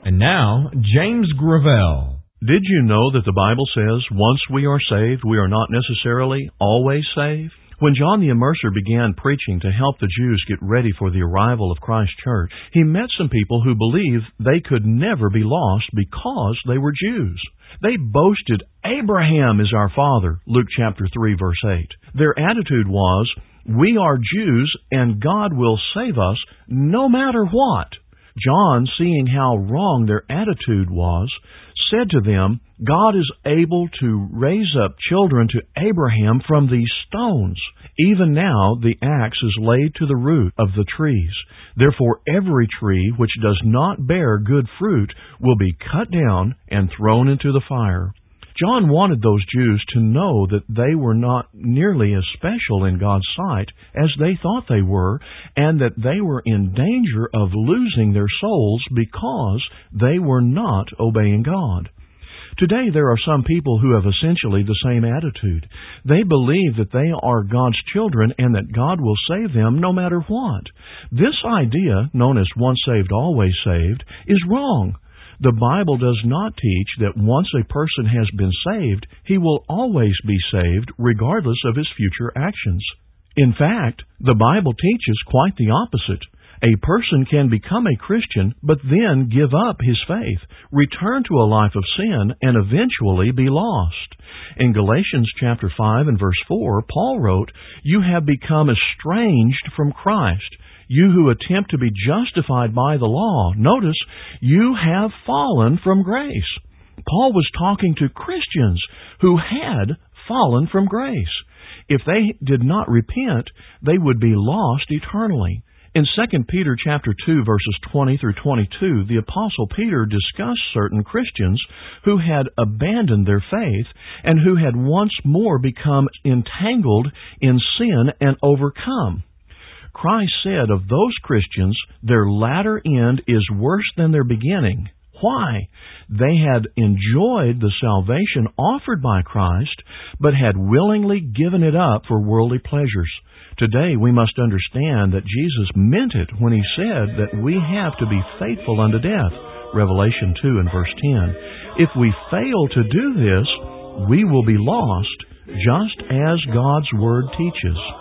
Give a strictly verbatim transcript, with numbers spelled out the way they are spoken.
And now, James Gravel. Did you know that the Bible says once we are saved, we are not necessarily always saved? When John the Immerser began preaching to help the Jews get ready for the arrival of Christ's church, he met some people who believed they could never be lost because they were Jews. They boasted, Abraham is our father, Luke chapter three, verse eight. Their attitude was, we are Jews and God will save us no matter what. John, seeing how wrong their attitude was, said to them, God is able to raise up children to Abraham from these stones. Even now the axe is laid to the root of the trees. Therefore every tree which does not bear good fruit will be cut down and thrown into the fire. John wanted those Jews to know that they were not nearly as special in God's sight as they thought they were, and that they were in danger of losing their souls because they were not obeying God. Today there are some people who have essentially the same attitude. They believe that they are God's children and that God will save them no matter what. This idea, known as once saved, always saved, is wrong. The Bible does not teach that once a person has been saved, he will always be saved regardless of his future actions. In fact, the Bible teaches quite the opposite. A person can become a Christian, but then give up his faith, return to a life of sin, and eventually be lost. In Galatians chapter five and verse four, Paul wrote, You have become estranged from Christ. You who attempt to be justified by the law, notice, you have fallen from grace. Paul was talking to Christians who had fallen from grace. If they did not repent, they would be lost eternally. In Second Peter chapter two, verses twenty through twenty-two, the Apostle Peter discussed certain Christians who had abandoned their faith and who had once more become entangled in sin and overcome. Christ said of those Christians, their latter end is worse than their beginning. Why? They had enjoyed the salvation offered by Christ, but had willingly given it up for worldly pleasures. Today we must understand that Jesus meant it when He said that we have to be faithful unto death. Revelation two and verse ten. If we fail to do this, we will be lost, just as God's Word teaches.